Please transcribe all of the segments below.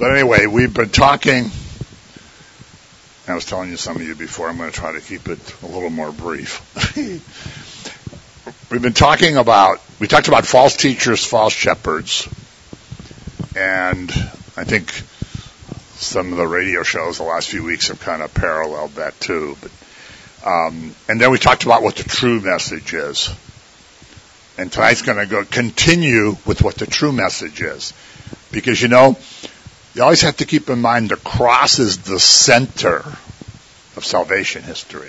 But anyway, we've been talking. I was telling some of you before, I'm going to try to keep it a little more brief. We talked about false teachers, false shepherds, and I think some of the radio shows the last few weeks have kind of paralleled that too. But, and then we talked about what the true message is. And tonight's going to continue with what the true message is. Because, you always have to keep in mind the cross is the center of salvation history.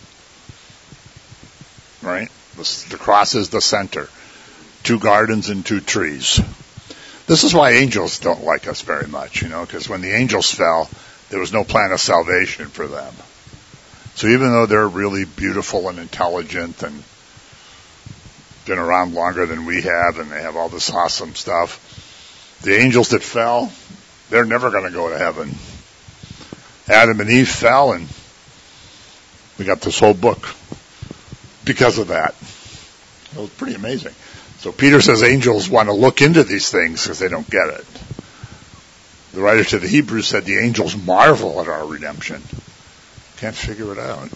Right? The cross is the center. 2 gardens and 2 trees. This is why angels don't like us very much, because when the angels fell, there was no plan of salvation for them. So even though they're really beautiful and intelligent and been around longer than we have and they have all this awesome stuff, the angels that fell, they're never going to go to heaven. Adam and Eve fell, and we got this whole book because of that. It was pretty amazing. So Peter says angels want to look into these things because they don't get it. The writer to the Hebrews said the angels marvel at our redemption. Can't figure it out.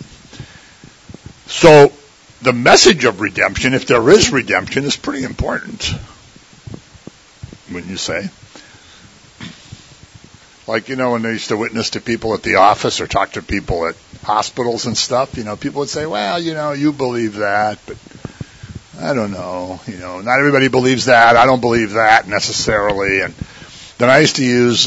So the message of redemption, if there is redemption, is pretty important. Wouldn't you say? Like, when they used to witness to people at the office or talk to people at hospitals and stuff, people would say, well, you believe that, but I don't know. Not everybody believes that. I don't believe that necessarily. And then I used to use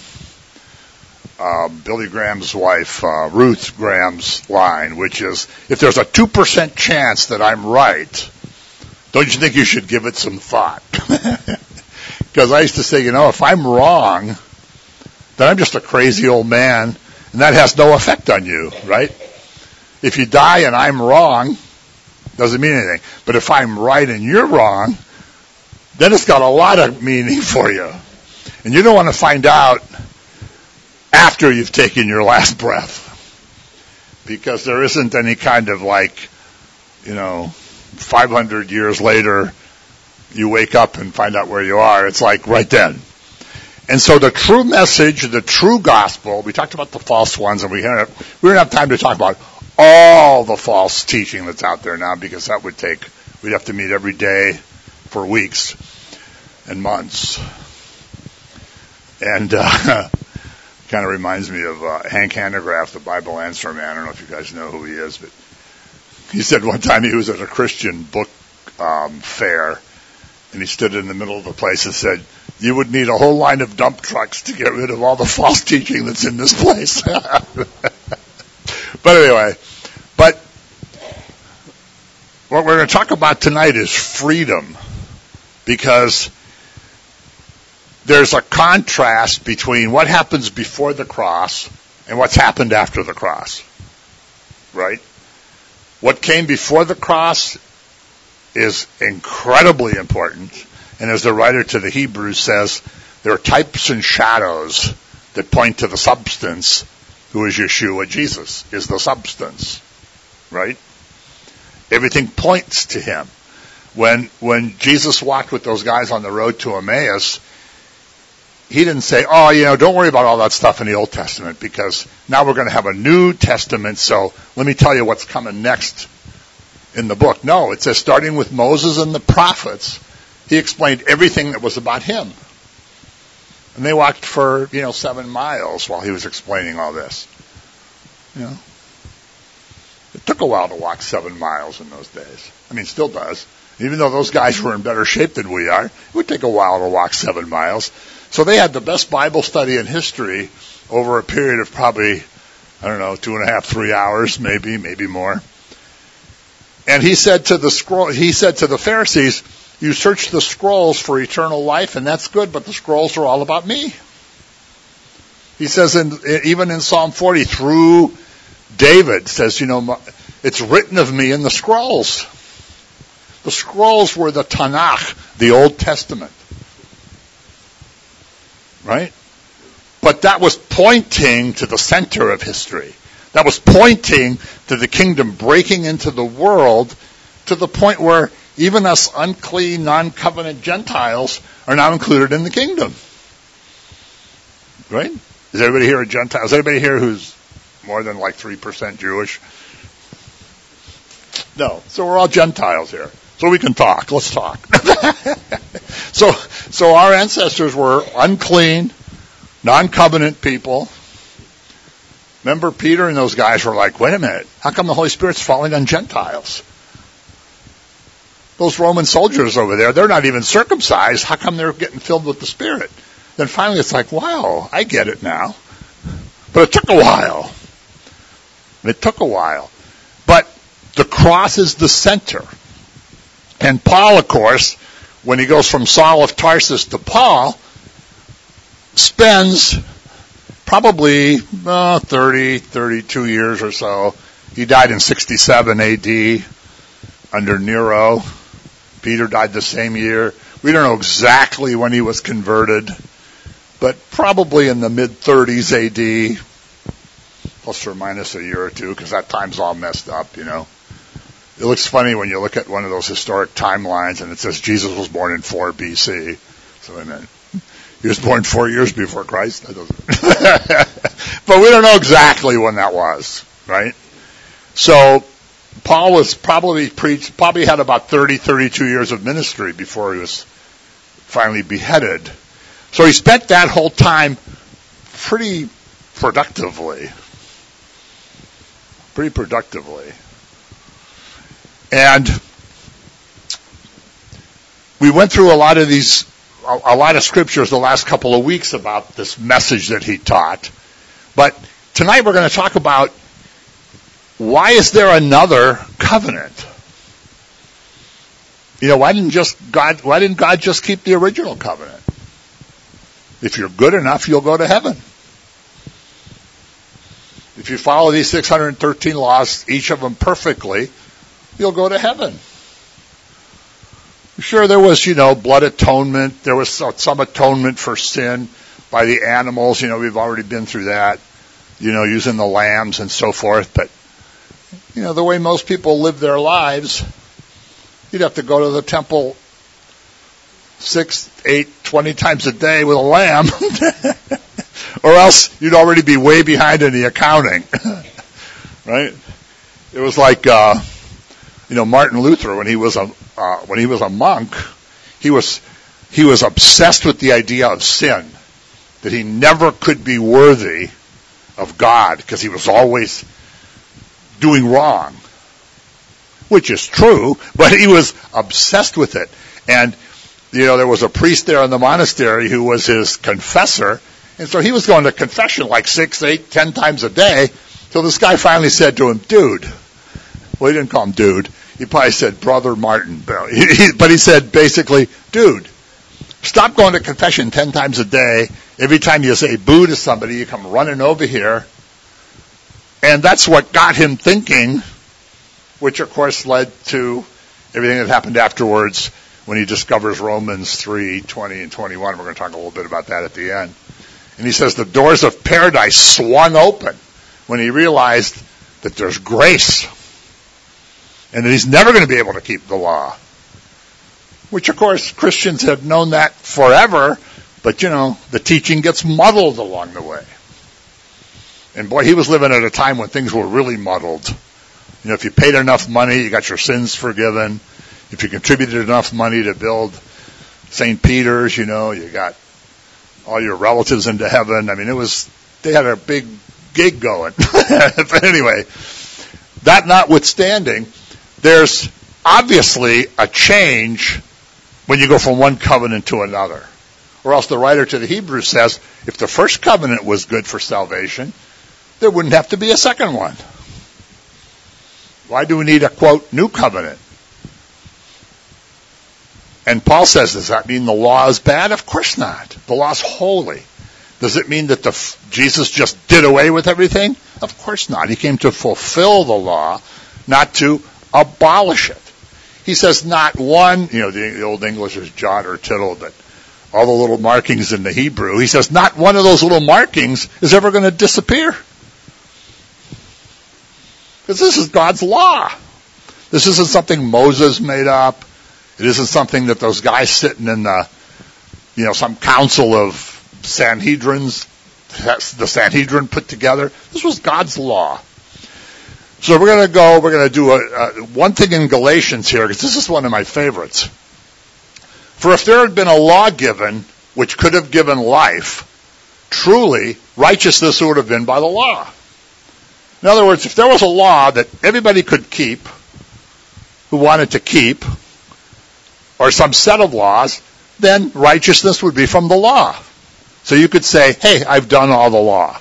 Billy Graham's wife, Ruth Graham's line, which is, if there's a 2% chance that I'm right, don't you think you should give it some thought? Because I used to say, if I'm wrong, then I'm just a crazy old man, and that has no effect on you, right? If you die and I'm wrong, doesn't mean anything. But if I'm right and you're wrong, then it's got a lot of meaning for you. And you don't want to find out after you've taken your last breath. Because there isn't any kind of 500 years later, you wake up and find out where you are. It's like right then. And so the true message, the true gospel, we talked about the false ones, and we don't have time to talk about all the false teaching that's out there now, because we'd have to meet every day for weeks and months. And kind of reminds me of Hank Hanegraaff, the Bible Answer Man. I don't know if you guys know who he is, but he said one time he was at a Christian book fair, and he stood in the middle of the place and said, you would need a whole line of dump trucks to get rid of all the false teaching that's in this place. But anyway, what we're going to talk about tonight is freedom, because there's a contrast between what happens before the cross and what's happened after the cross, right? What came before the cross is incredibly important, and as the writer to the Hebrews says, there are types and shadows that point to the substance, who is Yeshua. Jesus is the substance, right? Everything points to him. When Jesus walked with those guys on the road to Emmaus, he didn't say, don't worry about all that stuff in the Old Testament, because now we're going to have a New Testament, so let me tell you what's coming next in the book. No, it says starting with Moses and the prophets, he explained everything that was about him. And they walked for, 7 miles while he was explaining all this. It took a while to walk 7 miles in those days. I mean, it still does. Even though those guys were in better shape than we are, it would take a while to walk 7 miles. So they had the best Bible study in history over a period of probably, 2.5, 3 hours, maybe more. And he said to the Pharisees, you search the scrolls for eternal life, and that's good, but the scrolls are all about me. He says, even in Psalm 40, through David, says, it's written of me in the scrolls. The scrolls were the Tanakh, the Old Testament. Right? But that was pointing to the center of history. That was pointing to the kingdom breaking into the world, to the point where even us unclean, non-covenant Gentiles are now included in the kingdom. Right? Is everybody here a Gentile? Is anybody here who's more than like 3% Jewish? No. So we're all Gentiles here. So we can talk. Let's talk. So our ancestors were unclean, non-covenant people. Remember, Peter and those guys were like, wait a minute, how come the Holy Spirit's falling on Gentiles? Those Roman soldiers over there, they're not even circumcised. How come they're getting filled with the Spirit? Then finally it's like, wow, I get it now. But it took a while. But the cross is the center. And Paul, of course, when he goes from Saul of Tarsus to Paul, spends probably 32 years or so. He died in 67 AD under Nero. Peter died the same year. We don't know exactly when he was converted, but probably in the mid-30s AD, plus or minus a year or two, because that time's all messed up, you know. It looks funny when you look at one of those historic timelines and it says Jesus was born in 4 BC. So I mean, he was born 4 years before Christ. That doesn't but we don't know exactly when that was, right? So Paul was probably had about 32 years of ministry before he was finally beheaded. So he spent that whole time pretty productively. And we went through a lot of scriptures the last couple of weeks about this message that he taught. But tonight we're going to talk about why is there another covenant? You know, why didn't God just keep the original covenant? If you're good enough, you'll go to heaven. If you follow these 613 laws, each of them perfectly, you'll go to heaven. Sure, there was, blood atonement. There was some atonement for sin by the animals. We've already been through that, using the lambs and so forth. But, the way most people live their lives, you'd have to go to the temple 6, 8, 20 times a day with a lamb. Or else you'd already be way behind in the accounting. Right? It was like, Martin Luther, when he was a monk, he was obsessed with the idea of sin, that he never could be worthy of God because he was always doing wrong, which is true, but he was obsessed with it. And there was a priest there in the monastery who was his confessor, and so he was going to confession like 6, 8, 10 times a day, till this guy finally said to him, dude. Well, he didn't call him dude. He probably said, Brother Martin. But he said, basically, dude, stop going to confession 10 times a day. Every time you say boo to somebody, you come running over here. And that's what got him thinking, which, of course, led to everything that happened afterwards when he discovers Romans 3, 20, and 21. We're going to talk a little bit about that at the end. And he says the doors of paradise swung open when he realized that there's grace and that he's never going to be able to keep the law. Which, of course, Christians have known that forever, but, the teaching gets muddled along the way. And boy, he was living at a time when things were really muddled. If you paid enough money, you got your sins forgiven. If you contributed enough money to build St. Peter's, you got all your relatives into heaven. I mean, they had a big gig going. But anyway, that notwithstanding, there's obviously a change when you go from one covenant to another. Or else the writer to the Hebrews says, if the first covenant was good for salvation, there wouldn't have to be a second one. Why do we need a, quote, new covenant? And Paul says, does that mean the law is bad? Of course not. The law is holy. Does it mean that Jesus just did away with everything? Of course not. He came to fulfill the law, not to abolish it. He says not one, the old English is jot or tittle, but all the little markings in the Hebrew, he says not one of those little markings is ever going to disappear. Because this is God's law. This isn't something Moses made up. It isn't something that those guys sitting in the, some council of Sanhedrins the Sanhedrin put together. This was God's law. So we're going to do one thing in Galatians here, because this is one of my favorites. For if there had been a law given which could have given life, truly righteousness would have been by the law. In other words, if there was a law that everybody could keep, who wanted to keep, or some set of laws, then righteousness would be from the law. So you could say, hey, I've done all the law.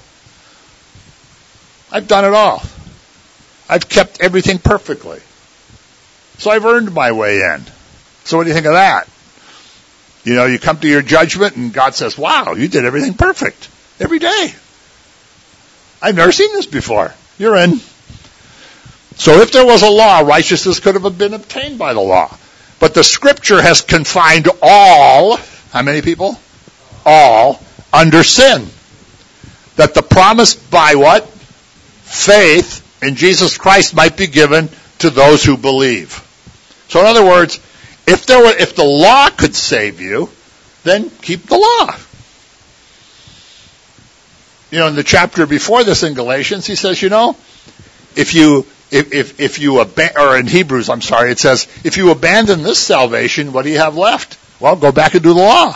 I've done it all. I've kept everything perfectly. So I've earned my way in. So what do you think of that? You know, you come to your judgment and God says, wow, you did everything perfect every day. I've never seen this before. You're in. So if there was a law, righteousness could have been obtained by the law. But the Scripture has confined all, how many people? All, under sin. That the promise by what? Faith in Jesus Christ might be given to those who believe. So in other words, if the law could save you, then keep the law. You know, in the chapter before this in Galatians, he says, you know, or in Hebrews, I'm sorry, it says, if you abandon this salvation, what do you have left? Well, go back and do the law.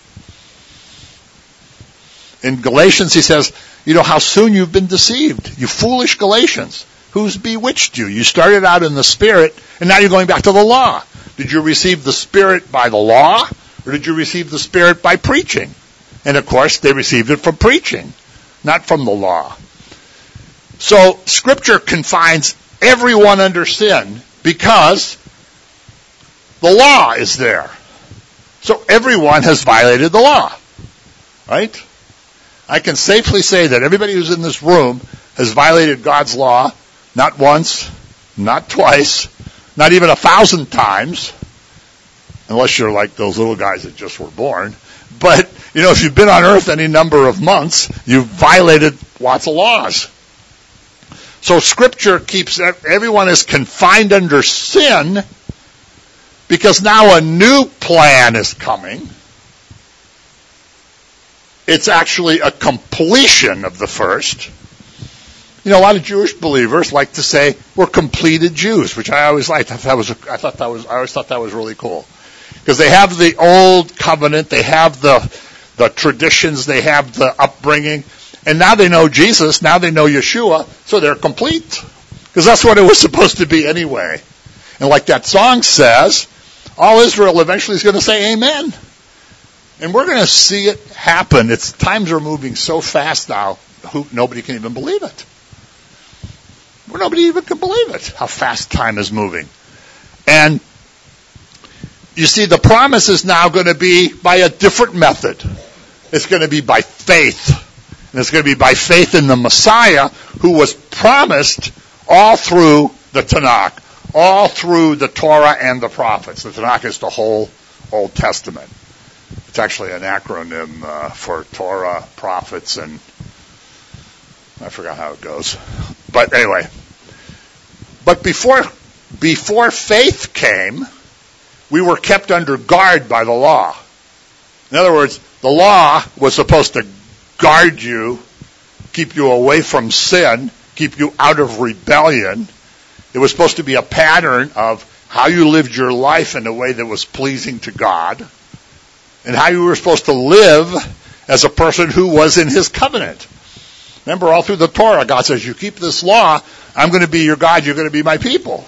In Galatians, he says, you know how soon you've been deceived. You foolish Galatians. Who's bewitched you? You started out in the Spirit, and now you're going back to the law. Did you receive the Spirit by the law, or did you receive the Spirit by preaching? And of course, they received it from preaching, not from the law. So, Scripture confines everyone under sin because the law is there. So everyone has violated the law. Right? I can safely say that everybody who's in this room has violated God's law, not once, not twice, not even 1,000 times, unless you're like those little guys that just were born. But, you know, if you've been on earth any number of months, you've violated lots of laws. So Scripture keeps, everyone is confined under sin because now a new plan is coming. It's actually a completion of the first. You know, a lot of Jewish believers like to say we're completed Jews, which I always liked. I always thought that was really cool. Because they have the old covenant, they have the traditions, they have the upbringing, and now they know Jesus, now they know Yeshua, so they're complete. Because that's what it was supposed to be anyway. And like that song says, all Israel eventually is going to say amen. And we're going to see it happen. Times are moving so fast now, nobody can even believe it. Nobody even can believe it, how fast time is moving. And you see, the promise is now going to be by a different method. It's going to be by faith. And it's going to be by faith in the Messiah who was promised all through the Tanakh, all through the Torah and the prophets. The Tanakh is the whole Old Testament. It's actually an acronym for Torah, prophets, and I forgot how it goes. But anyway. But before faith came, we were kept under guard by the law. In other words, the law was supposed to guard you, keep you away from sin, keep you out of rebellion. It was supposed to be a pattern of how you lived your life in a way that was pleasing to God, and how you were supposed to live as a person who was in His covenant. Remember, all through the Torah, God says, you keep this law, I'm going to be your God, you're going to be my people.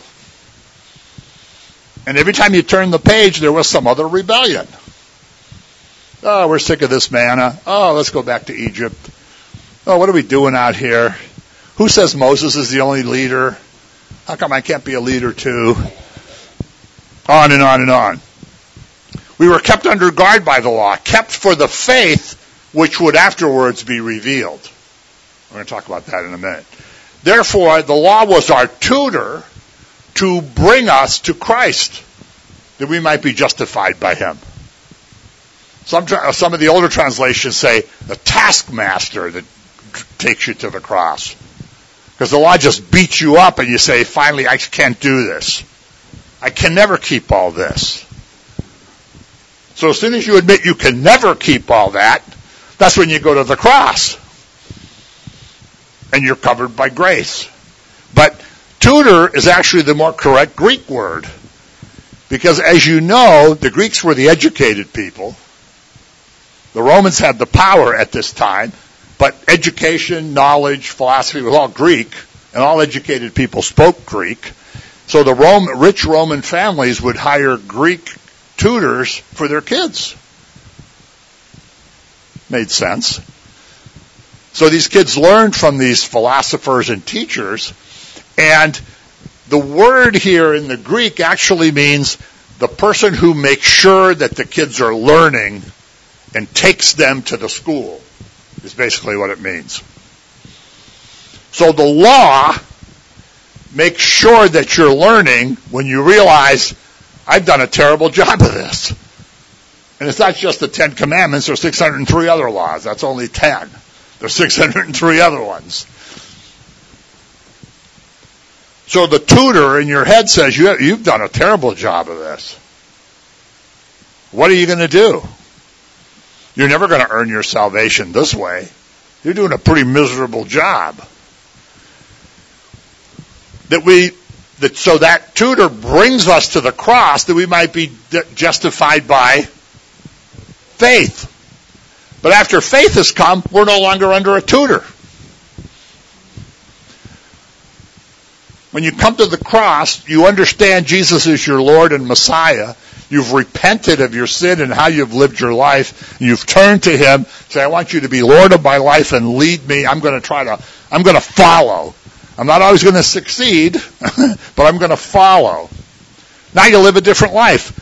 And every time you turn the page, there was some other rebellion. Oh, we're sick of this manna. Oh, let's go back to Egypt. Oh, what are we doing out here? Who says Moses is the only leader? How come I can't be a leader too? On and on and on. We were kept under guard by the law, kept for the faith which would afterwards be revealed. We're going to talk about that in a minute. Therefore, the law was our tutor to bring us to Christ, that we might be justified by Him. Some of the older translations say the taskmaster that takes you to the cross. Because the law just beats you up and you say, finally, I can't do this. I can never keep all this. So as soon as you admit you can never keep all that, that's when you go to the cross. and you're covered by grace. But tutor is actually the more correct Greek word. Because as you know, the Greeks were the educated people. The Romans had the power at this time, but education, knowledge, philosophy was all Greek, and all educated people spoke Greek. So the rich Roman families would hire Greek tutors for their kids. Made sense. So these kids learned from these philosophers and teachers, and the word here in the Greek actually means the person who makes sure that the kids are learning and takes them to the school is basically what it means. So the law makes sure that you're learning when you realize, I've done a terrible job of this. And it's not just the 10 Commandments, there's 603 other laws. That's only 10. There's 603 other ones. So the tutor in your head says, you've done a terrible job of this. What are you going to do? You're never going to earn your salvation this way. You're doing a pretty miserable job. So that tutor brings us to the cross that we might be justified by faith. But after faith has come, we're no longer under a tutor. When you come to the cross, you understand Jesus is your Lord and Messiah. You've repented of your sin and how you've lived your life. You've turned to Him. Say, I want you to be Lord of my life and lead me. I'm going to follow. I'm not always going to succeed, but I'm going to follow. Now you live a different life.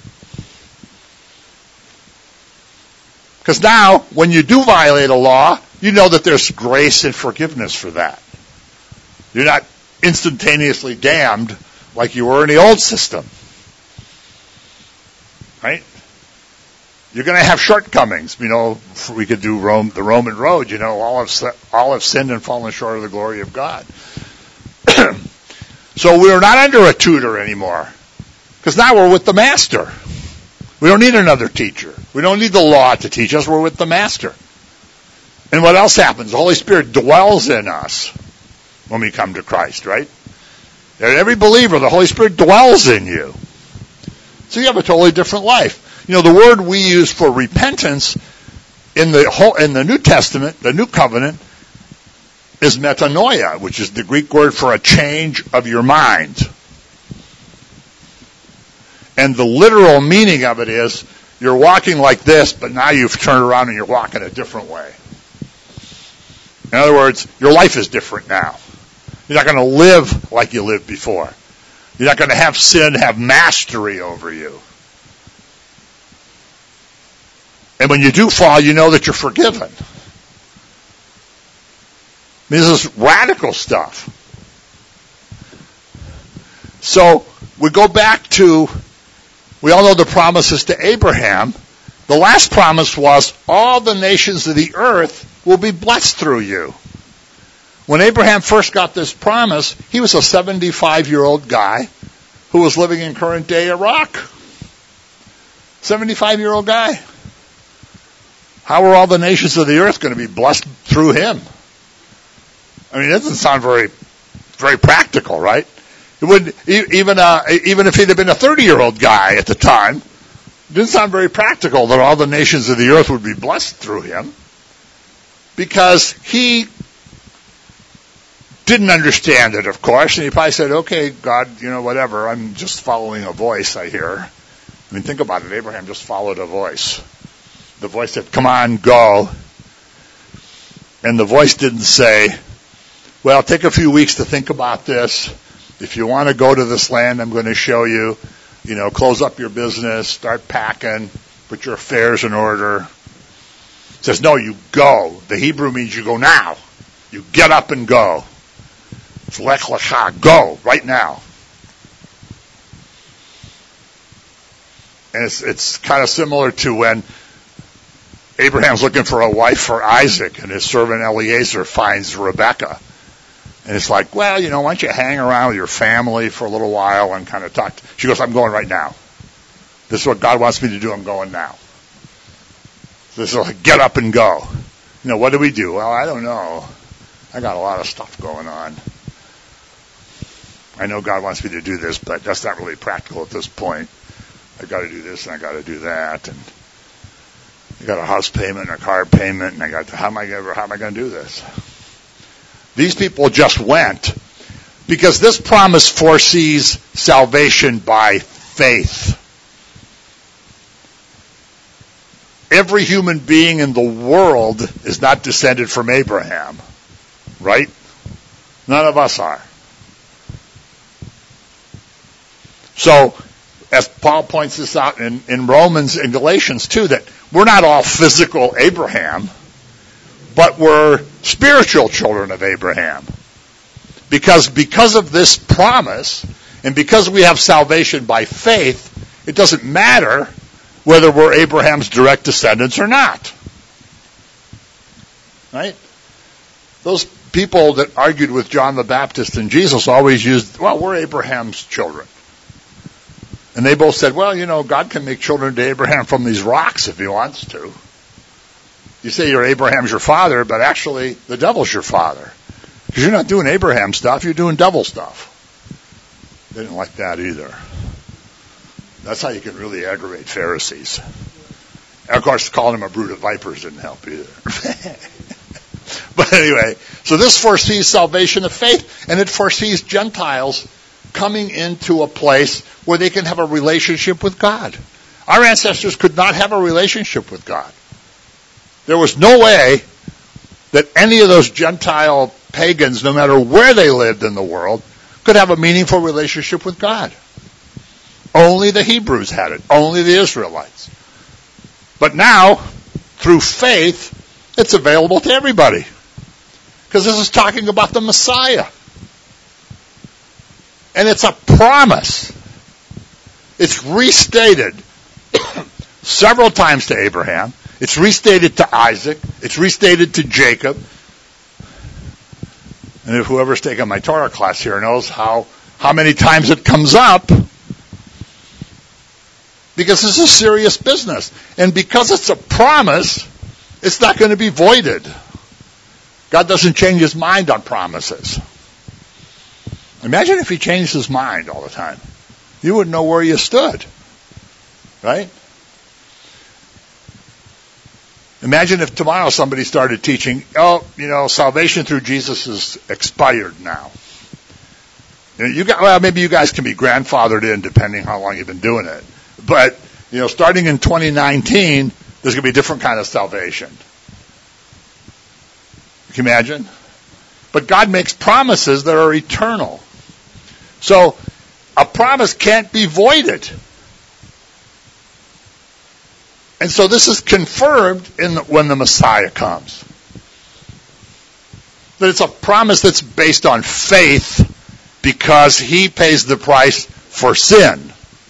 Because now, when you do violate a law, you know that there's grace and forgiveness for that. You're not instantaneously damned like you were in the old system. Right? You're going to have shortcomings. You know, we could do the Roman road. You know, all have sinned and fallen short of the glory of God. So we're not under a tutor anymore. Because now we're with the Master. We don't need another teacher. We don't need the law to teach us. We're with the Master. And what else happens? The Holy Spirit dwells in us when we come to Christ, right? And every believer, the Holy Spirit dwells in you. So you have a totally different life. You know, the word we use for repentance in the New Testament, the New Covenant, is metanoia, which is the Greek word for a change of your mind. And the literal meaning of it is, you're walking like this, but now you've turned around and you're walking a different way. In other words, your life is different now. You're not going to live like you lived before. You're not going to have sin have mastery over you. And when you do fall, you know that you're forgiven. I mean, this is radical stuff. So we go back to, we all know the promises to Abraham. The last promise was, all the nations of the earth will be blessed through you. When Abraham first got this promise, he was a 75-year-old guy who was living in current-day Iraq. 75-year-old guy. How are all the nations of the earth going to be blessed through him? I mean, it doesn't sound very, very practical, right? It would, even if he'd have been a 30-year-old guy at the time, it didn't sound very practical that all the nations of the earth would be blessed through him, because he didn't understand it, of course, and he probably said, okay, God, you know, whatever, I'm just following a voice I hear. I mean, think about it. Abraham just followed a voice. The voice said, come on, go. And the voice didn't say, well, take a few weeks to think about this. If you want to go to this land, I'm going to show you. You know, close up your business, start packing, put your affairs in order. It says, no, you go. The Hebrew means you go now. You get up and go. It's lech lecha, go, right now. And it's kind of similar to when Abraham's looking for a wife for Isaac, and his servant Eliezer finds Rebekah. And it's like, well, you know, why don't you hang around with your family for a little while and kind of talk. She goes, I'm going right now. This is what God wants me to do. I'm going now. This is like, get up and go. You know, what do we do? Well, I don't know. I got a lot of stuff going on. I know God wants me to do this, but that's not really practical at this point. I got to do this and I got to do that, and I got a house payment and a car payment, and I got how am I going to do this? These people just went because this promise foresees salvation by faith. Every human being in the world is not descended from Abraham, right? None of us are. So, as Paul points this out in Romans and Galatians too, that we're not all physical Abraham, but we're spiritual children of Abraham. Because of this promise, and because we have salvation by faith, it doesn't matter whether we're Abraham's direct descendants or not. Right? Those people that argued with John the Baptist and Jesus always used, well, we're Abraham's children. And they both said, well, God can make children to Abraham from these rocks if he wants to. You say Abraham's your father, but actually the devil's your father. Because you're not doing Abraham stuff, you're doing devil stuff. They didn't like that either. That's how you can really aggravate Pharisees. And of course, calling him a brood of vipers didn't help either. But anyway, so this foresees salvation of faith, and it foresees Gentiles coming into a place where they can have a relationship with God. Our ancestors could not have a relationship with God. There was no way that any of those Gentile pagans, no matter where they lived in the world, could have a meaningful relationship with God. Only the Hebrews had it. Only the Israelites. But now, through faith, it's available to everybody. Because this is talking about the Messiah. And it's a promise. It's restated several times to Abraham. It's restated to Isaac. It's restated to Jacob. And if whoever's taken my Torah class here knows how many times it comes up, because this is serious business. And because it's a promise, it's not going to be voided. God doesn't change his mind on promises. Imagine if he changed his mind all the time. You wouldn't know where you stood. Right? Imagine if tomorrow somebody started teaching, salvation through Jesus is expired now. Maybe you guys can be grandfathered in depending how long you've been doing it. But, starting in 2019, there's going to be a different kind of salvation. Can you imagine? But God makes promises that are eternal. So, a promise can't be voided. And so this is confirmed when the Messiah comes. That it's a promise that's based on faith because he pays the price for sin.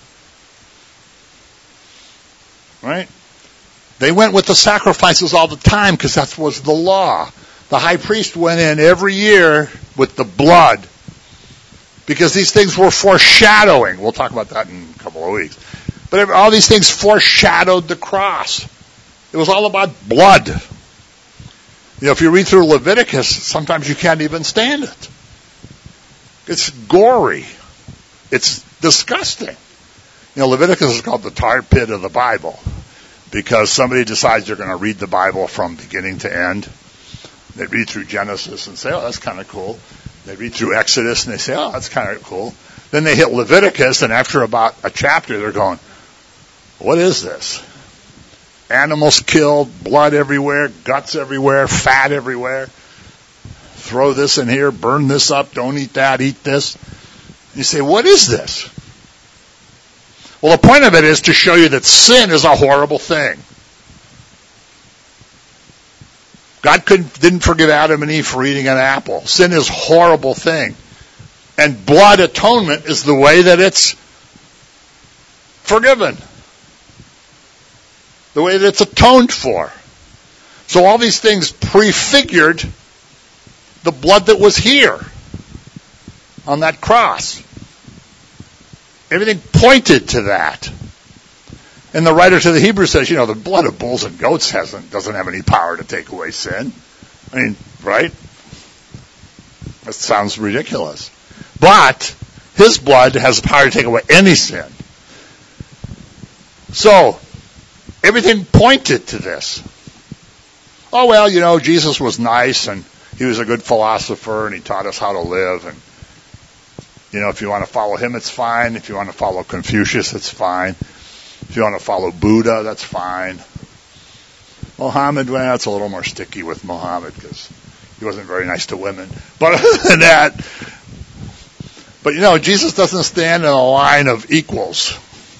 Right? They went with the sacrifices all the time because that was the law. The high priest went in every year with the blood because these things were foreshadowing. We'll talk about that in a couple of weeks. But all these things foreshadowed the cross. It was all about blood. If you read through Leviticus, sometimes you can't even stand it. It's gory. It's disgusting. Leviticus is called the tar pit of the Bible because somebody decides they're going to read the Bible from beginning to end. They read through Genesis and say, oh, that's kind of cool. They read through Exodus and they say, oh, that's kind of cool. Then they hit Leviticus, and after about a chapter, they're going, what is this? Animals killed, blood everywhere, guts everywhere, fat everywhere. Throw this in here, burn this up, don't eat that, eat this. You say, what is this? Well, the point of it is to show you that sin is a horrible thing. God didn't forgive Adam and Eve for eating an apple. Sin is a horrible thing. And blood atonement is the way that it's forgiven. The way that it's atoned for. So all these things prefigured the blood that was here on that cross. Everything pointed to that. And the writer to the Hebrews says, the blood of bulls and goats doesn't have any power to take away sin. I mean, right? That sounds ridiculous. But his blood has the power to take away any sin. So, everything pointed to this. Oh, well, Jesus was nice and he was a good philosopher and he taught us how to live. And, if you want to follow him, it's fine. If you want to follow Confucius, it's fine. If you want to follow Buddha, that's fine. Muhammad, well, it's a little more sticky with Muhammad because he wasn't very nice to women. But other than that, Jesus doesn't stand in a line of equals.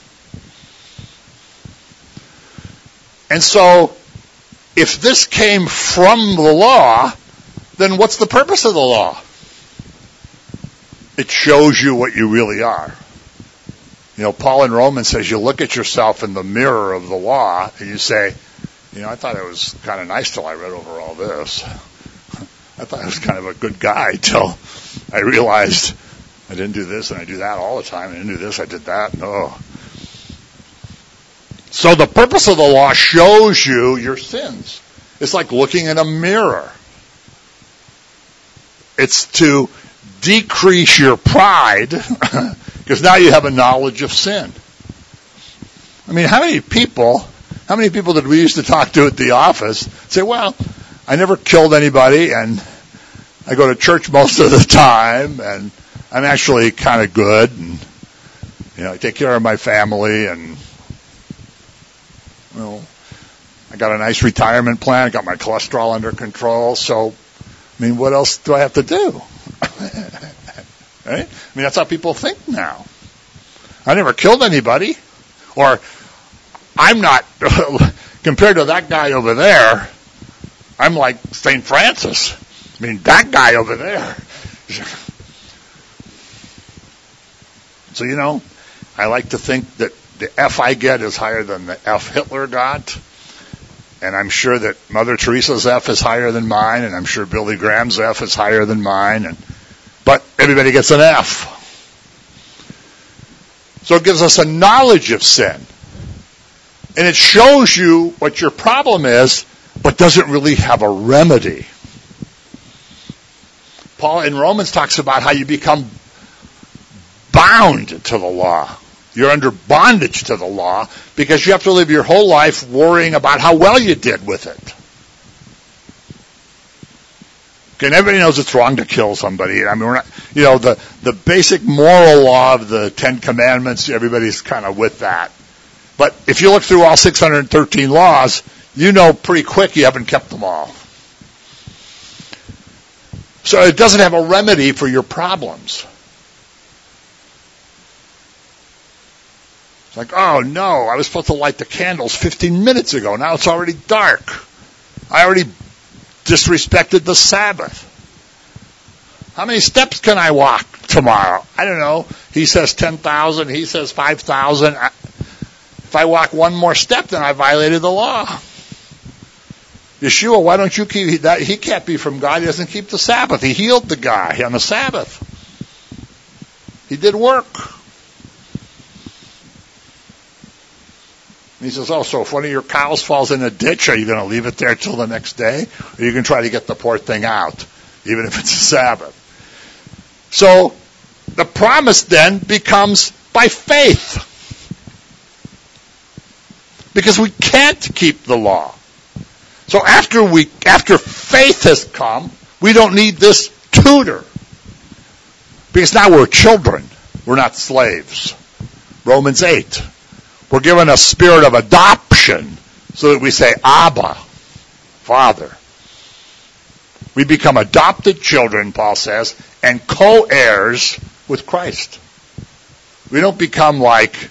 And so, if this came from the law, then what's the purpose of the law? It shows you what you really are. Paul in Romans says you look at yourself in the mirror of the law and you say, I thought I was kind of nice till I read over all this. I thought I was kind of a good guy till I realized I didn't do this and I do that all the time. I didn't do this, I did that. No. So the purpose of the law shows you your sins. It's like looking in a mirror. It's to decrease your pride because now you have a knowledge of sin. I mean, how many people did we used to talk to at the office say, well, I never killed anybody and I go to church most of the time and I'm actually kind of good and, I take care of my family and, I got a nice retirement plan. I got my cholesterol under control. So, what else do I have to do? Right? That's how people think now. I never killed anybody. Or, I'm not, compared to that guy over there, I'm like St. Francis. That guy over there. So, I like to think that the F I get is higher than the F Hitler got. And I'm sure that Mother Teresa's F is higher than mine, and I'm sure Billy Graham's F is higher than mine. But everybody gets an F. So it gives us a knowledge of sin. And it shows you what your problem is, but doesn't really have a remedy. Paul in Romans talks about how you become bound to the law. You're under bondage to the law because you have to live your whole life worrying about how well you did with it. Okay, and everybody knows it's wrong to kill somebody. We're not, the basic moral law of the Ten Commandments, everybody's kind of with that. But if you look through all 613 laws, you know pretty quick you haven't kept them all. So it doesn't have a remedy for your problems. It's like, oh no, I was supposed to light the candles 15 minutes ago. Now it's already dark. I already disrespected the Sabbath. How many steps can I walk tomorrow? I don't know. He says 10,000. He says 5,000. If I walk one more step, then I violated the law. Yeshua, why don't you keep that? He can't be from God. He doesn't keep the Sabbath. He healed the guy on the Sabbath. He did work. And he says, so if one of your cows falls in a ditch, are you going to leave it there till the next day? Or are you going to try to get the poor thing out, even if it's a Sabbath? So the promise then becomes by faith. Because we can't keep the law. So after faith has come, we don't need this tutor. Because now we're children. We're not slaves. Romans 8. We're given a spirit of adoption so that we say, Abba, Father. We become adopted children, Paul says, and co-heirs with Christ. We don't become like,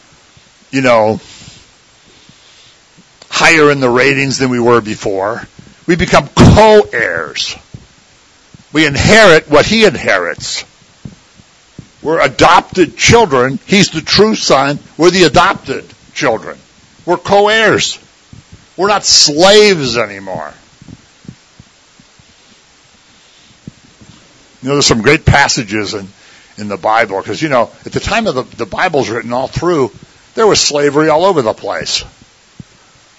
higher in the ratings than we were before. We become co-heirs. We inherit what he inherits. We're adopted children. He's the true son. We're the adopted children. We're co-heirs. We're not slaves anymore. There's some great passages in the Bible because, at the time of the Bible's written all through, there was slavery all over the place.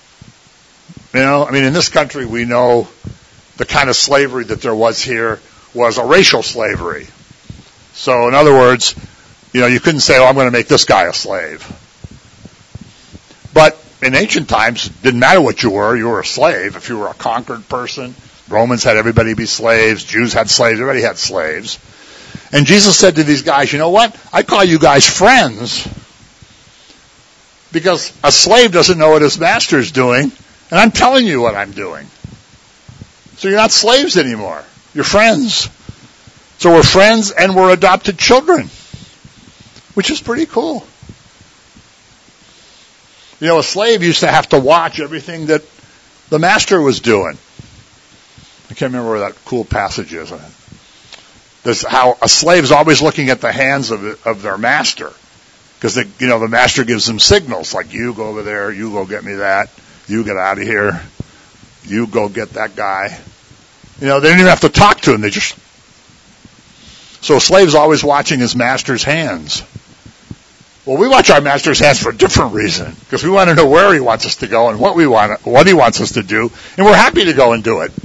In this country we know the kind of slavery that there was here was a racial slavery. So in other words, you couldn't say, I'm going to make this guy a slave. But in ancient times, it didn't matter what you were a slave. If you were a conquered person, Romans had everybody be slaves, Jews had slaves, everybody had slaves. And Jesus said to these guys, you know what? I call you guys friends because a slave doesn't know what his master is doing, and I'm telling you what I'm doing. So you're not slaves anymore. You're friends. So we're friends and we're adopted children, which is pretty cool. A slave used to have to watch everything that the master was doing. I can't remember where that cool passage is. There's how a slave's always looking at the hands of their master, because the master gives them signals like, you go over there, you go get me that, you get out of here, you go get that guy. They didn't even have to talk to him. So a slave's always watching his master's hands. Well, we watch our master's hands for a different reason, because we want to know where he wants us to go and what he wants us to do, and we're happy to go and do it.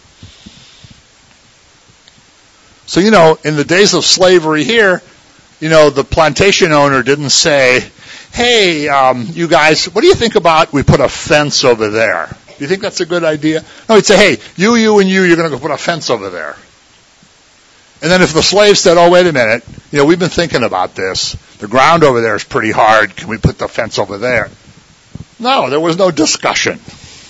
So, in the days of slavery here, the plantation owner didn't say, hey, you guys, what do you think about we put a fence over there? Do you think that's a good idea? No, he'd say, hey, you, and you're going to go put a fence over there. And then if the slave said, oh, wait a minute, we've been thinking about this. The ground over there is pretty hard. Can we put the fence over there? No, there was no discussion.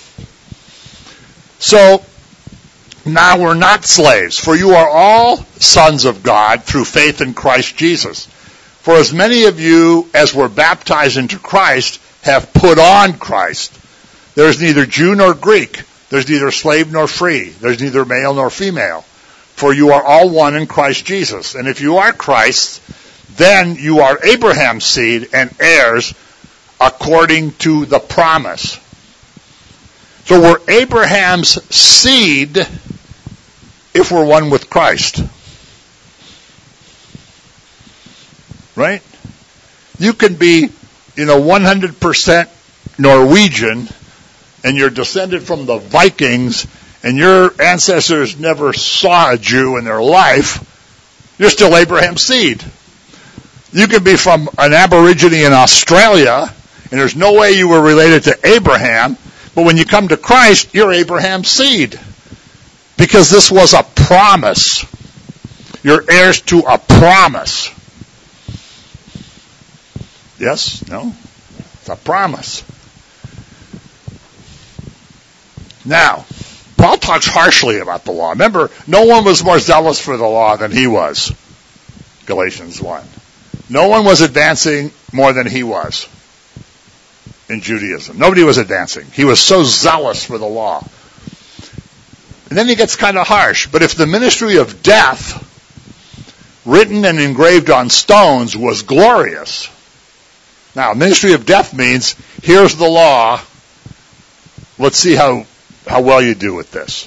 So now we're not slaves, for you are all sons of God through faith in Christ Jesus. For as many of you as were baptized into Christ have put on Christ. There is neither Jew nor Greek. There's neither slave nor free. There's neither male nor female. For you are all one in Christ Jesus. And if you are Christ, then you are Abraham's seed and heirs according to the promise. So we're Abraham's seed if we're one with Christ. Right? You can be, 100% Norwegian, and you're descended from the Vikings, and your ancestors never saw a Jew in their life. You're still Abraham's seed. You can be from an Aborigine in Australia, and there's no way you were related to Abraham, but when you come to Christ, you're Abraham's seed. Because this was a promise. You're heirs to a promise. Yes? No? It's a promise. Now, Paul talks harshly about the law. Remember, no one was more zealous for the law than he was. Galatians 1. No one was advancing more than he was in Judaism. Nobody was advancing. He was so zealous for the law. And then he gets kind of harsh. But if the ministry of death, written and engraved on stones, was glorious. Now, ministry of death means, here's the law. Let's see how well you do with this.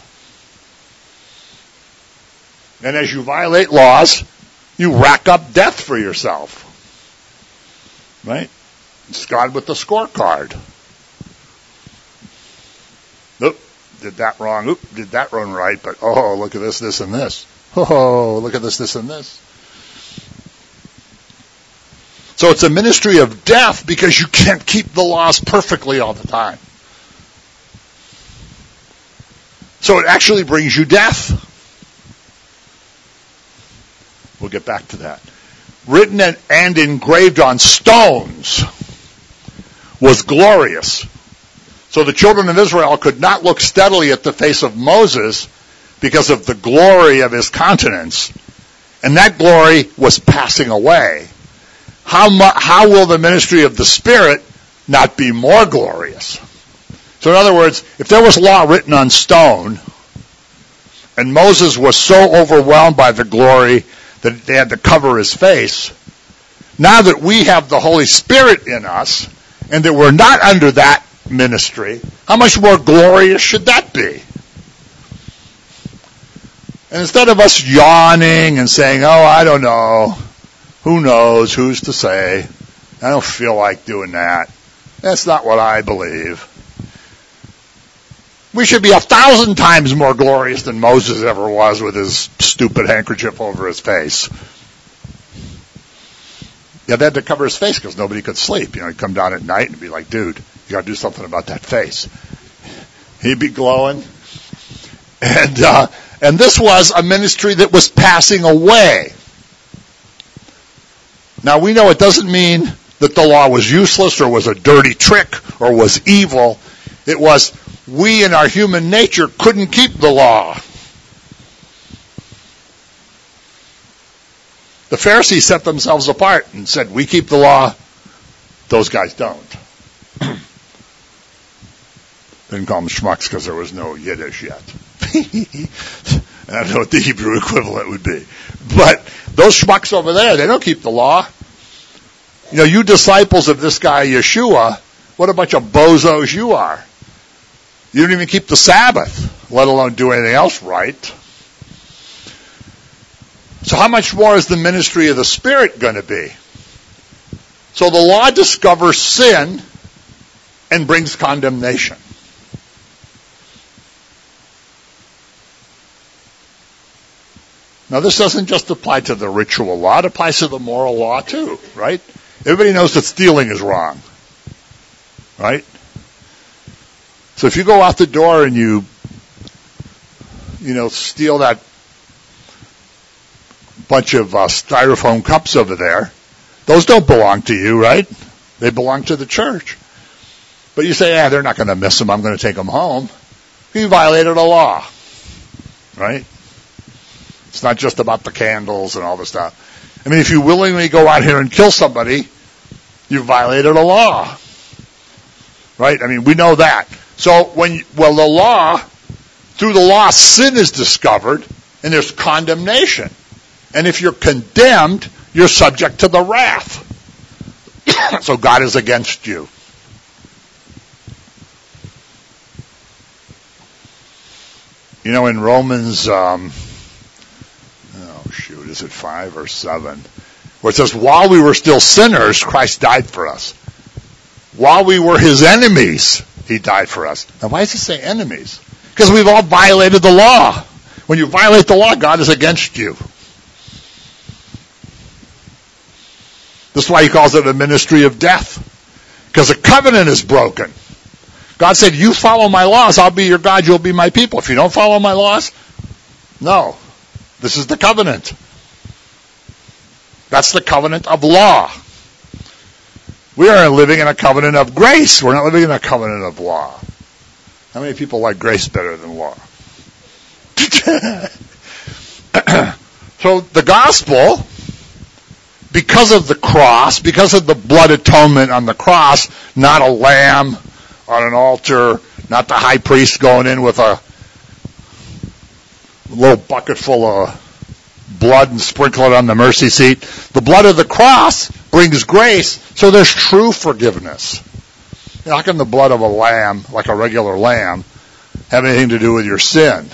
And as you violate laws, you rack up death for yourself. Right? It's God with the scorecard. Oop, did that wrong. Oop, did that one right. But, oh, look at this, this, and this. Oh, look at this, this, and this. So it's a ministry of death because you can't keep the laws perfectly all the time. So it actually brings you death. We'll get back to that. Written and engraved on stones was glorious. So the children of Israel could not look steadily at the face of Moses because of the glory of his countenance. And that glory was passing away. How will the ministry of the Spirit not be more glorious? So in other words, if there was law written on stone, and Moses was so overwhelmed by the glory that they had to cover his face, now that we have the Holy Spirit in us, and that we're not under that ministry, how much more glorious should that be? And instead of us yawning and saying, oh, I don't know, who knows, who's to say, I don't feel like doing that, that's not what I believe. We should be 1,000 times more glorious than Moses ever was with his stupid handkerchief over his face. Yeah, they had to cover his face because nobody could sleep. He'd come down at night and be like, dude, you got to do something about that face. He'd be glowing. And this was a ministry that was passing away. Now, we know it doesn't mean that the law was useless or was a dirty trick or was evil. It was we in our human nature couldn't keep the law. The Pharisees set themselves apart and said, we keep the law, those guys don't. Didn't call them schmucks because there was no Yiddish yet. I don't know what the Hebrew equivalent would be. But those schmucks over there, they don't keep the law. You disciples of this guy Yeshua, what a bunch of bozos you are. You don't even keep the Sabbath, let alone do anything else right. So how much more is the ministry of the Spirit going to be? So the law discovers sin and brings condemnation. Now this doesn't just apply to the ritual law, it applies to the moral law too, right? Everybody knows that stealing is wrong, right? So if you go out the door and you steal that bunch of styrofoam cups over there, those don't belong to you, right? They belong to the church. But you say, they're not going to miss them, I'm going to take them home. You violated a law, right? It's not just about the candles and all the stuff. I mean, if you willingly go out here and kill somebody, you violated a law, right? I mean, we know that. So the law, through the law, sin is discovered, and there's condemnation. And if you're condemned, you're subject to the wrath. So God is against you. In Romans, is it 5 or 7? Where it says, while we were still sinners, Christ died for us. While we were his enemies, he died for us. Now why does he say enemies? Because we've all violated the law. When you violate the law, God is against you. This is why he calls it a ministry of death. Because the covenant is broken. God said, you follow my laws, I'll be your God, you'll be my people. If you don't follow my laws, no. This is the covenant. That's the covenant of law. We are living in a covenant of grace. We're not living in a covenant of law. How many people like grace better than law? So the gospel, because of the cross, because of the blood atonement on the cross, not a lamb on an altar, not the high priest going in with a little bucket full of blood and sprinkle it on the mercy seat. The blood of the cross brings grace, so there's true forgiveness. How can the blood of a lamb, like a regular lamb, have anything to do with your sin?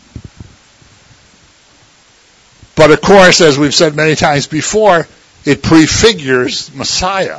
But of course, as we've said many times before, it prefigures Messiah.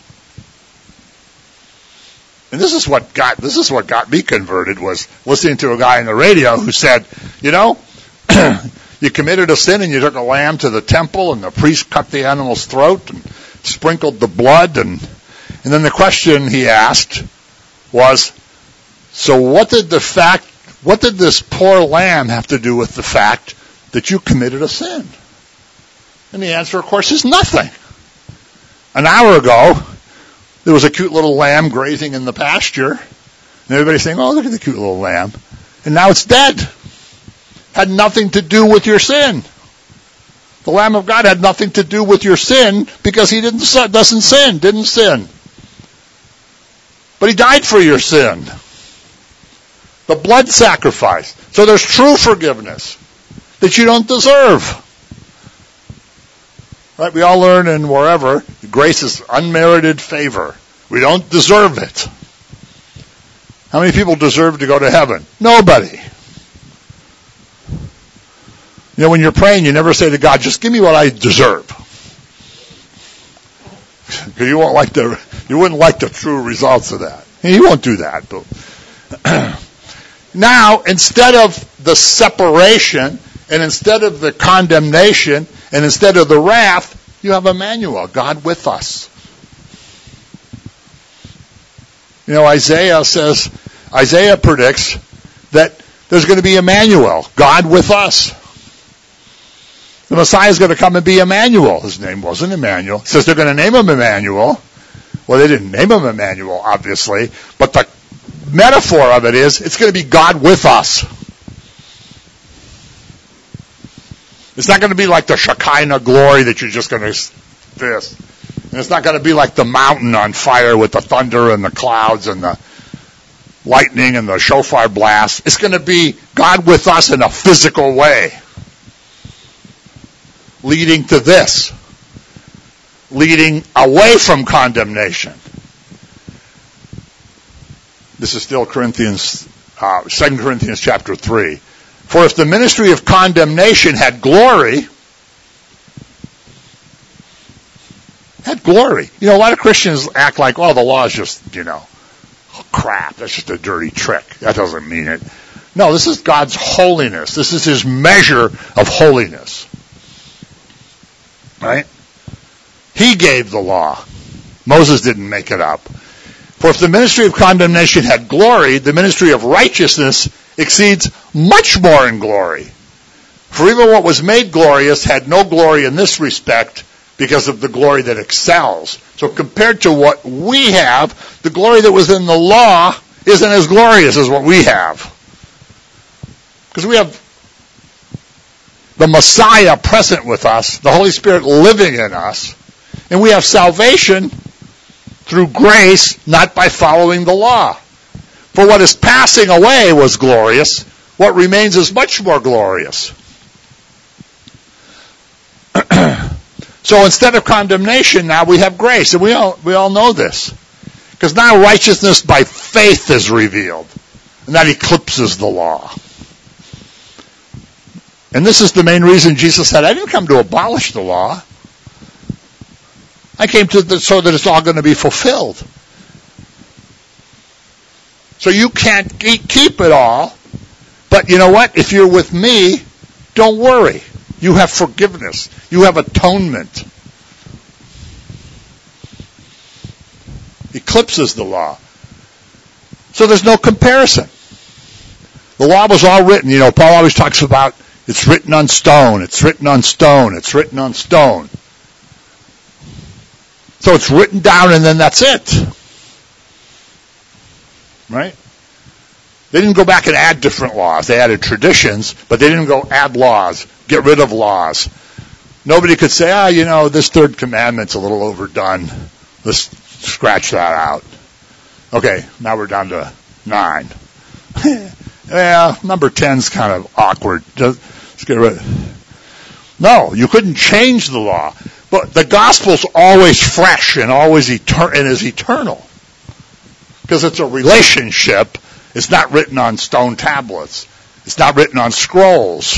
And this is what got me converted, was listening to a guy on the radio who said, you committed a sin and you took a lamb to the temple and the priest cut the animal's throat and sprinkled the blood, and then the question he asked was, so what did this poor lamb have to do with the fact that you committed a sin? And the answer, of course, is nothing. An hour ago, there was a cute little lamb grazing in the pasture, and everybody's saying, oh, look at the cute little lamb. And now it's dead. Had nothing to do with your sin. The Lamb of God had nothing to do with your sin because he didn't sin. But he died for your sin. The blood sacrifice. So there's true forgiveness that you don't deserve. Right? We all learn in wherever, grace is unmerited favor. We don't deserve it. How many people deserve to go to heaven? Nobody. When you're praying, you never say to God, just give me what I deserve. Because you wouldn't like the true results of that. And you won't do that. But Now, instead of the separation, and instead of the condemnation, and instead of the wrath, you have Emmanuel, God with us. You know, Isaiah predicts that there's going to be Emmanuel, God with us. The Messiah is going to come and be Emmanuel. His name wasn't Emmanuel. It says they're going to name him Emmanuel. Well, they didn't name him Emmanuel, obviously, but the metaphor of it is it's going to be God with us. It's not going to be like the Shekinah glory that you're just going to this. And it's not going to be like the mountain on fire with the thunder and the clouds and the lightning and the shofar blast. It's going to be God with us in a physical way. Leading to this. Leading away from condemnation. This is still 2 Corinthians chapter 3. For if the ministry of condemnation had glory, You know, a lot of Christians act like, oh, the law is just, crap. That's just a dirty trick. That doesn't mean it. No, this is God's holiness. This is his measure of holiness. Right? He gave the law. Moses didn't make it up. For if the ministry of condemnation had glory, the ministry of righteousness exceeds much more in glory. For even what was made glorious had no glory in this respect because of the glory that excels. So compared to what we have, the glory that was in the law isn't as glorious as what we have. Because we have the Messiah present with us, the Holy Spirit living in us, and we have salvation through grace, not by following the law. For what is passing away was glorious, what remains is much more glorious. So instead of condemnation, now we have grace, and we all know this. Because now righteousness by faith is revealed, and that eclipses the law. And this is the main reason Jesus said, I didn't come to abolish the law. I came so that it's all going to be fulfilled. So you can't keep it all, but you know what? If you're with me, don't worry. You have forgiveness. You have atonement. Eclipses the law. So there's no comparison. The law was all written. Paul always talks about it's written on stone, it's written on stone, it's written on stone. So it's written down and then that's it. Right? They didn't go back and add different laws. They added traditions, but they didn't go add laws, get rid of laws. Nobody could say, this third commandment's a little overdone. Let's scratch that out. Okay, now we're down to 9. Yeah, number 10's kind of awkward. Let's get rid of it. No, you couldn't change the law. But the gospel's always fresh and always is eternal. Because it's a relationship. It's not written on stone tablets. It's not written on scrolls.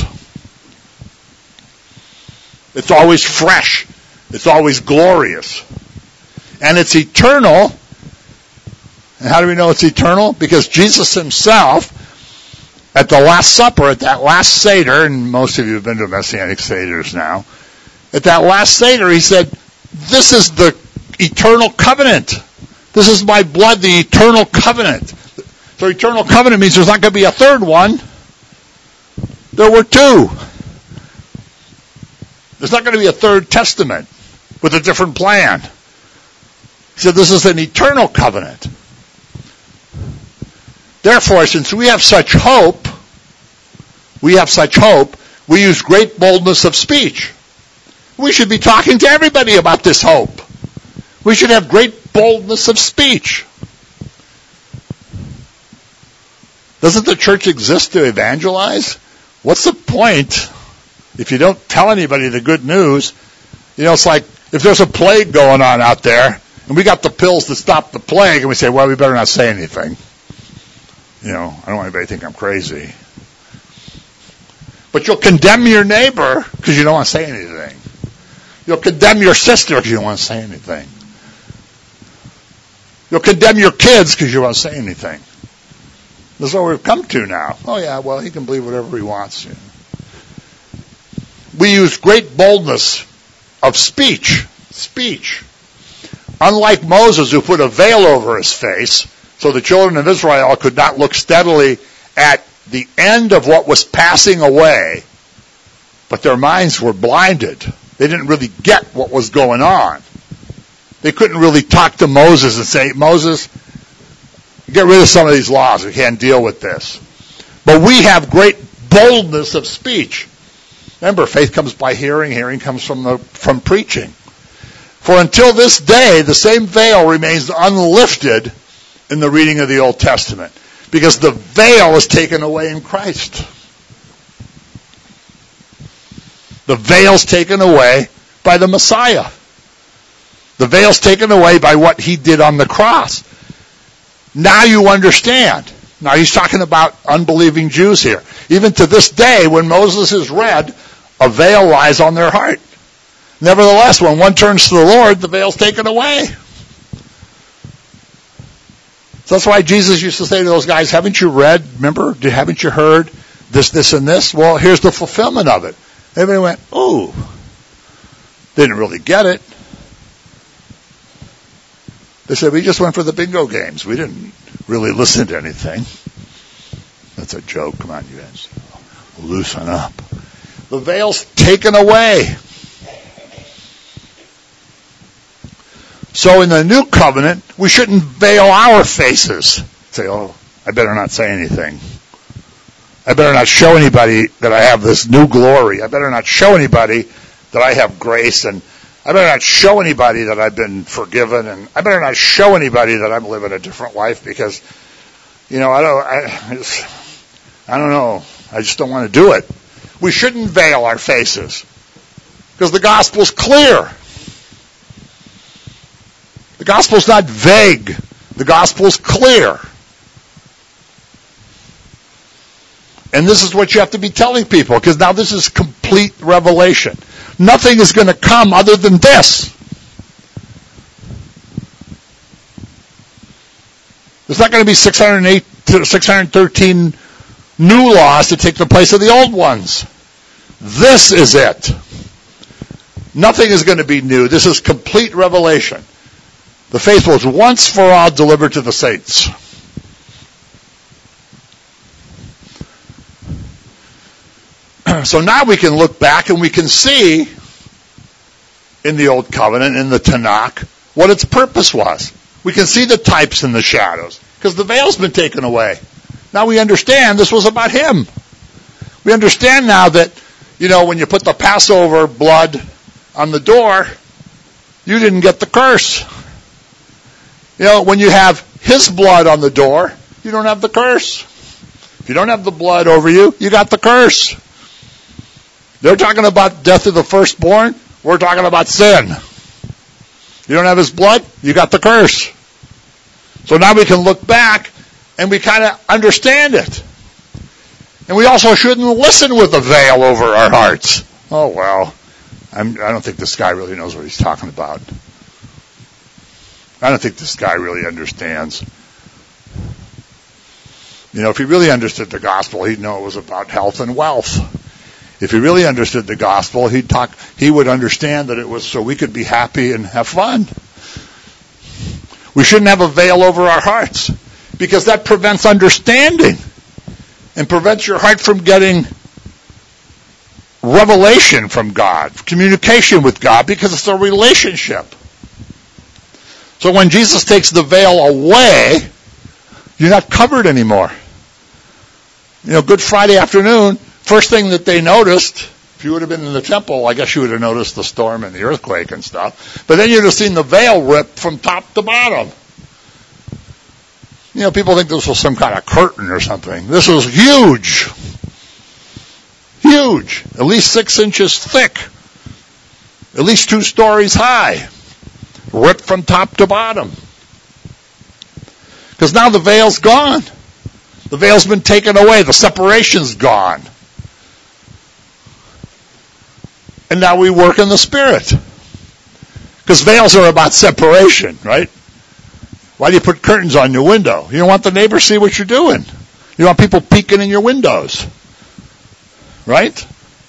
It's always fresh. It's always glorious. And it's eternal. And how do we know it's eternal? Because Jesus himself, at the Last Supper, at that last Seder, and most of you have been to Messianic Seders now, at that last Seder, he said, this is the eternal covenant. This is my blood, the eternal covenant. So eternal covenant means there's not going to be a third one. There were 2. There's not going to be a third testament with a different plan. He said this is an eternal covenant. Therefore, since we have such hope, we use great boldness of speech. We should be talking to everybody about this hope. We should have great boldness of speech. Doesn't the church exist to evangelize? What's the point if you don't tell anybody the good news? It's like if there's a plague going on out there, and we got the pills to stop the plague, and we say, well, we better not say anything. I don't want anybody to think I'm crazy. But you'll condemn your neighbor because you don't want to say anything. You'll condemn your sister because you don't want to say anything. You'll condemn your kids because you don't want to say anything. This is what we've come to now. Oh yeah, well, he can believe whatever he wants. You know. We use great boldness of speech. Unlike Moses, who put a veil over his face, so the children of Israel could not look steadily at the end of what was passing away, but their minds were blinded. They didn't really get what was going on. They couldn't really talk to Moses and say, Moses, get rid of some of these laws. We can't deal with this. But we have great boldness of speech. Remember, faith comes by hearing. Hearing comes from preaching. For until this day, the same veil remains unlifted in the reading of the Old Testament, because the veil is taken away in Christ. The veil's taken away by the Messiah. The veil's taken away by what he did on the cross. Now you understand. Now he's talking about unbelieving Jews here. Even to this day, when Moses is read, a veil lies on their heart. Nevertheless, when one turns to the Lord, the veil's taken away. So that's why Jesus used to say to those guys, haven't you read, remember, haven't you heard this, and this? Well, here's the fulfillment of it. Everybody went, ooh. Didn't really get it. They said, we just went for the bingo games. We didn't really listen to anything. That's a joke. Come on, you guys. Loosen up. The veil's taken away. So in the new covenant, we shouldn't veil our faces. Say, oh, I better not say anything. I better not show anybody that I have this new glory. I better not show anybody that I have grace, and I better not show anybody that I've been forgiven, and I better not show anybody that I'm living a different life because, you know, I don't know. I just don't want to do it. We shouldn't veil our faces because the gospel's clear. The gospel's not vague. The gospel's clear. And this is what you have to be telling people, because now this is complete revelation. Nothing is going to come other than this. There's not going to be 613 new laws to take the place of the old ones. This is it. Nothing is going to be new. This is complete revelation. The faith was once for all delivered to the saints. So now we can look back and we can see in the Old Covenant, in the Tanakh, what its purpose was. We can see the types and the shadows because the veil's been taken away. Now we understand this was about him. We understand now that, you know, when you put the Passover blood on the door, you didn't get the curse. You know, when you have his blood on the door, you don't have the curse. If you don't have the blood over you, you got the curse. They're talking about death of the firstborn. We're talking about sin. You don't have his blood, you got the curse. So now we can look back and we kind of understand it. And we also shouldn't listen with a veil over our hearts. Oh, well, I don't think this guy really knows what he's talking about. I don't think this guy really understands. You know, if he really understood the gospel, he'd know it was about health and wealth. If he really understood the gospel, he would understand that it was so we could be happy and have fun. We shouldn't have a veil over our hearts because that prevents understanding and prevents your heart from getting revelation from God, communication with God, because it's a relationship. So when Jesus takes the veil away, you're not covered anymore. You know, Good Friday afternoon, first thing that they noticed, if you would have been in the temple, I guess you would have noticed the storm and the earthquake and stuff. But then you'd have seen the veil ripped from top to bottom. You know, people think this was some kind of curtain or something. This was huge. Huge. At least 6 inches thick. At least 2 stories high. Ripped from top to bottom. Because now the veil's gone. The veil's been taken away. The separation's gone. And now we work in the Spirit. Because veils are about separation, right? Why do you put curtains on your window? You don't want the neighbor to see what you're doing. You don't want people peeking in your windows. Right?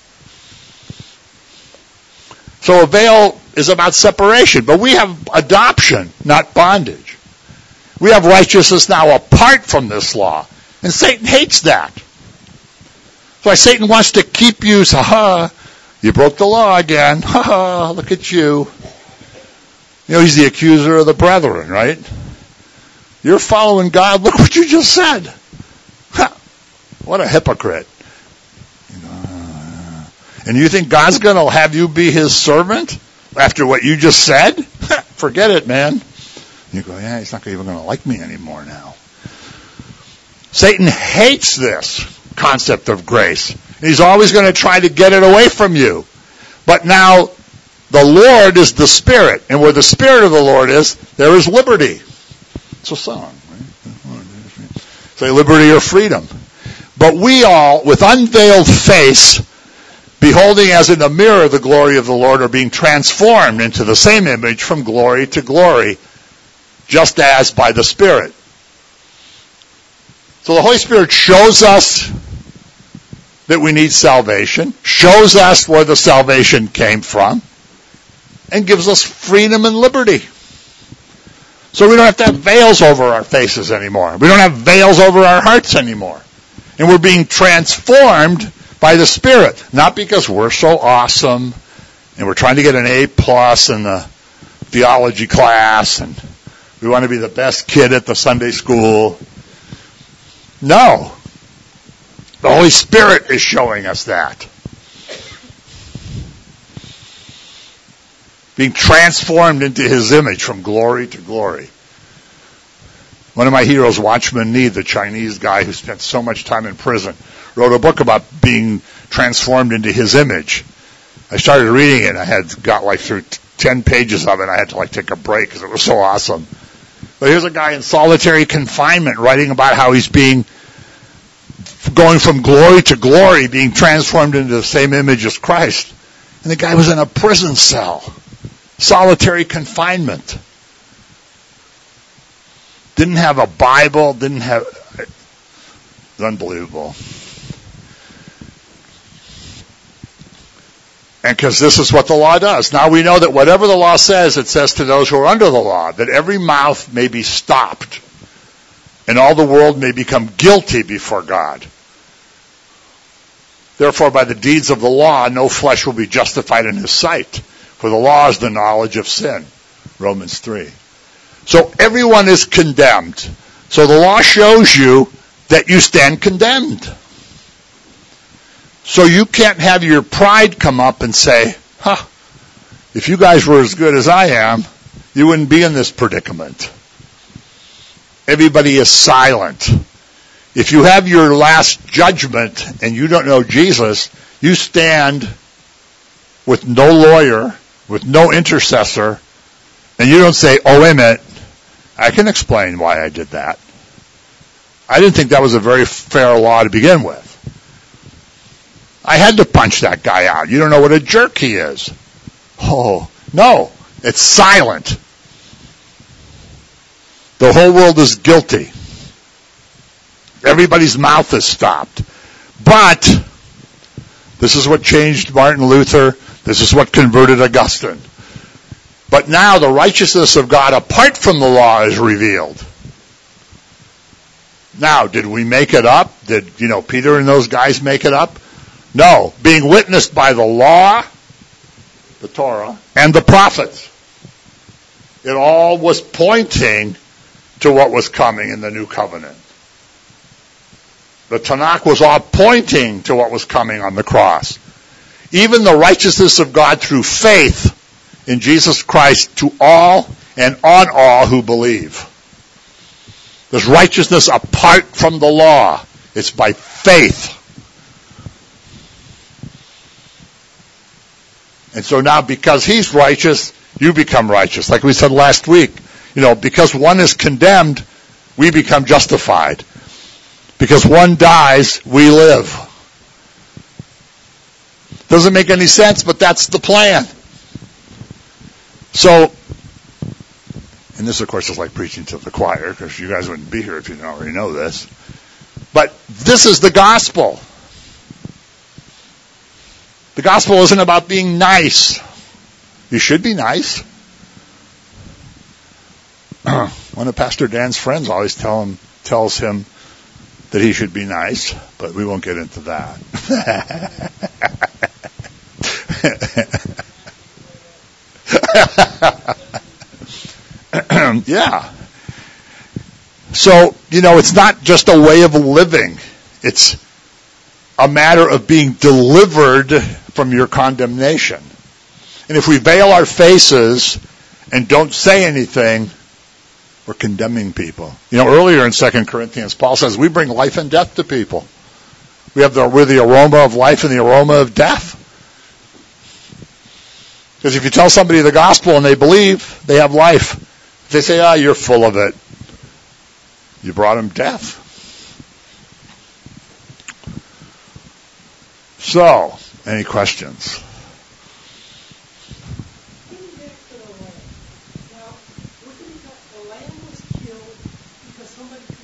So a veil is about separation, but we have adoption, not bondage. We have righteousness now apart from this law. And Satan hates that. That's why Satan wants to keep you, you broke the law again. Look at you. He's the accuser of the brethren, right? You're following God. Look what you just said. What a hypocrite. And you think God's going to have you be his servant after what you just said? Forget it, man. You go, he's not even going to like me anymore now. Satan hates this concept of grace. He's always going to try to get it away from you. But now, the Lord is the Spirit. And where the Spirit of the Lord is, there is liberty. It's a song, right? Say liberty or freedom. But we all, with unveiled face, beholding as in a mirror the glory of the Lord, are being transformed into the same image from glory to glory, just as by the Spirit. So the Holy Spirit shows us that we need salvation, shows us where the salvation came from, and gives us freedom and liberty. So we don't have to have veils over our faces anymore. We don't have veils over our hearts anymore. And we're being transformed by the Spirit. Not because we're so awesome and we're trying to get an A+ in the theology class and we want to be the best kid at the Sunday school. No. The Holy Spirit is showing us that. Being transformed into his image from glory to glory. One of my heroes, Watchman Nee, the Chinese guy who spent so much time in prison, wrote a book about being transformed into his image. I started reading it. I got through 10 pages of it. I had to take a break because it was so awesome. But here's a guy in solitary confinement writing about how he's going from glory to glory, being transformed into the same image as Christ. And the guy was in a prison cell. Solitary confinement. Didn't have a Bible, it's unbelievable. And because this is what the law does. Now we know that whatever the law says, it says to those who are under the law, that every mouth may be stopped, and all the world may become guilty before God. Therefore, by the deeds of the law, no flesh will be justified in his sight, for the law is the knowledge of sin. Romans 3. So everyone is condemned. So the law shows you that you stand condemned. So you can't have your pride come up and say, if you guys were as good as I am, you wouldn't be in this predicament. Everybody is silent. If you have your last judgment and you don't know Jesus, you stand with no lawyer, with no intercessor, and you don't say, wait a minute, I can explain why I did that. I didn't think that was a very fair law to begin with. I had to punch that guy out. You don't know what a jerk he is. Oh, no. It's silent. The whole world is guilty. Everybody's mouth is stopped. But this is what changed Martin Luther. This is what converted Augustine. But now the righteousness of God apart from the law is revealed. Now, did we make it up? Did, Peter and those guys make it up? No. Being witnessed by the law, the Torah, and the prophets. It all was pointing to what was coming in the new covenant. The Tanakh was all pointing to what was coming on the cross. Even the righteousness of God through faith in Jesus Christ to all and on all who believe. There's righteousness apart from the law. It's by faith. And so now because he's righteous, you become righteous. Like we said last week, because one is condemned, we become justified. Because one dies, we live. Doesn't make any sense, but that's the plan. So, and this of course is like preaching to the choir, because you guys wouldn't be here if you didn't already know this. But This is the gospel. The gospel isn't about being nice. You should be nice. One of Pastor Dan's friends always tells him that he should be nice, but we won't get into that. Yeah. So, it's not just a way of living. It's a matter of being delivered from your condemnation. And if we veil our faces and don't say anything, we're condemning people. Earlier in 2 Corinthians, Paul says we bring life and death to people. We're the aroma of life and the aroma of death. Because if you tell somebody the gospel and they believe, they have life. If they say, you're full of it, you brought them death. So, any questions? Now, the lamb was killed because somebody